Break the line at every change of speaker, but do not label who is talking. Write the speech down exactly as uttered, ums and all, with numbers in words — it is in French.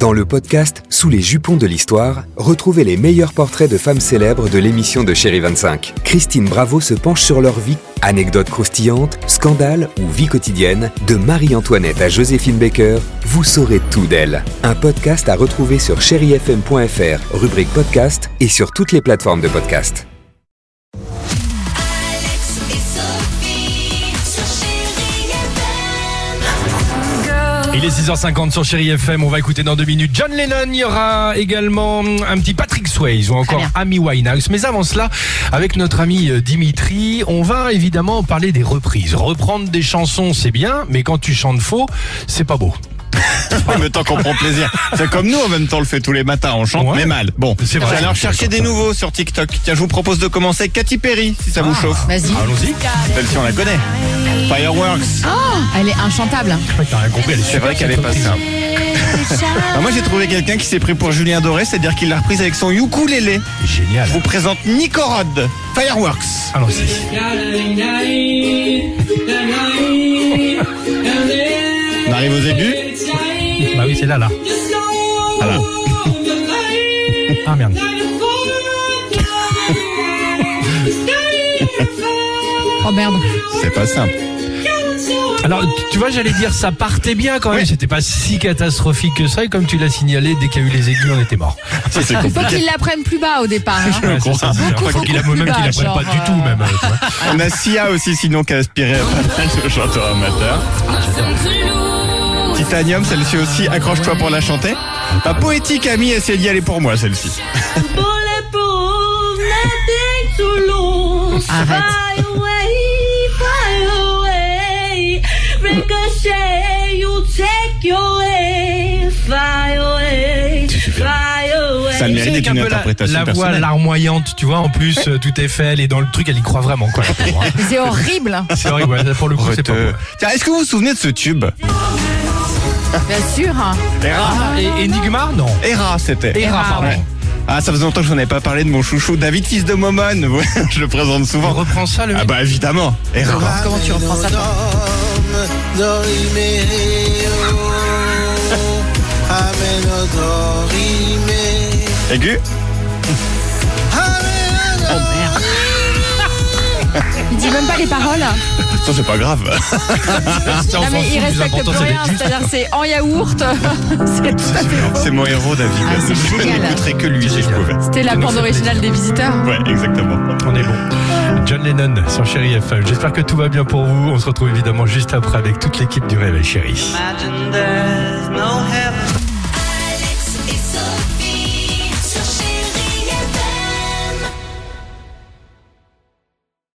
Dans le podcast Sous les jupons de l'histoire, retrouvez les meilleurs portraits de femmes célèbres de l'émission de Chérie vingt-cinq. Christine Bravo se penche sur leur vie, anecdotes croustillantes, scandales ou vie quotidienne. De Marie-Antoinette à Joséphine Baker, vous saurez tout d'elle. Un podcast à retrouver sur chéri f m point f r, rubrique podcast et sur toutes les plateformes de podcast.
Il est six heures cinquante sur Chéri F M, on va écouter dans deux minutes John Lennon, il y aura également un petit Patrick Swayze ou encore Amy Winehouse. Mais avant cela, avec notre ami Dimitri, on va évidemment parler des reprises. Reprendre des chansons, c'est bien, mais quand tu chantes faux, c'est pas beau.
En même temps qu'on prend plaisir. C'est comme nous, en même temps, on le fait tous les matins, on chante, ouais. Mais mal. Bon,
c'est vrai.
Alors cherchez des nouveaux sur TikTok. Tiens, je vous propose de commencer avec Katy Perry, si ça ah, vous chauffe.
Vas-y.
Allons-y. Celle-ci, on la connaît. Fireworks.
Oh, elle est inchantable.
T'as rien compris, elle est
c'est vrai qu'elle est pas simple. Alors moi, j'ai trouvé quelqu'un qui s'est pris pour Julien Doré, c'est-à-dire qu'il l'a reprise avec son ukulélé.
Génial.
Je vous présente Nico Rod. Fireworks.
Allons-y.
On arrive aux aigus.
Bah oui, c'est là, là.
Voilà.
Ah merde.
Oh merde.
C'est pas simple.
Alors, tu vois, j'allais dire, ça partait bien quand même. Oui. C'était pas si catastrophique que ça. Et comme tu l'as signalé, dès qu'il y a eu les aigus, on était morts.
Ça, c'est
Il faut qu'il la prenne plus bas au départ. Hein.
Ouais, c'est ça, c'est
beaucoup,
faut qu'il la, même qu'il la prenne
genre,
pas du tout, même. Euh...
On a Sia aussi, sinon, qui a aspiré à pas mal de chanteurs amateurs. Titanium, celle-ci aussi, accroche-toi pour la chanter. Pas poétique, Ami, essaye d'y aller pour moi, celle-ci.
Arrête.
C'est super.
Ça le mérite d'être une interprétation
la, la voix
personnelle.
larmoyante, tu vois, en plus, euh, tout est fait, elle est dans le truc, elle y croit vraiment, quoi.
C'est horrible.
C'est horrible, ouais, pour le coup, c'est pas beau.
Tiens, est-ce que vous vous souvenez de ce tube?
Bien sûr.
Era.
Ah, et Enigma, non.
Era, c'était.
Era, pardon.
Ouais. Ah, ça faisait longtemps que je n'en avais pas parlé de mon chouchou David, fils de Momone. Je le présente souvent.
On reprend ça, le mec.
Ah bah évidemment. Era.
Comment tu reprends ça, toi?
Aigu.
Oh merde. Il dit même pas les paroles.
Ça, c'est pas grave.
Non mais il respecte plus rien, c'est-à-dire c'est en yaourt. C'est tout à fait faux.
C'est mon héros, David.
Ah, c'est
je
génial.
n'écouterai que lui si je pouvais.
C'était la bande originale des Visiteurs.
Ouais, exactement.
On est bon. John Lennon sur Chéri F M. J'espère que tout va bien pour vous. On se retrouve évidemment juste après avec toute l'équipe du Réveil Chéri.
Imagine there's no heaven.